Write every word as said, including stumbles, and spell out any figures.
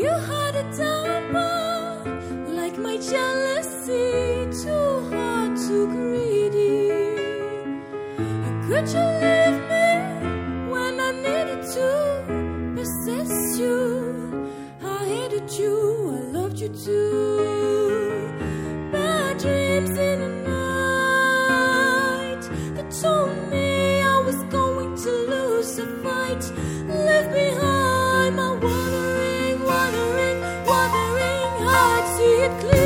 You had a temper like my jealousy, too hard, too greedy. Could you leave me when I needed to possess you? I hated you, I loved you too. Bad dreams in the night that told me I was going to lose a fight. Left behind my wandering, wandering, wandering heart. See it clear.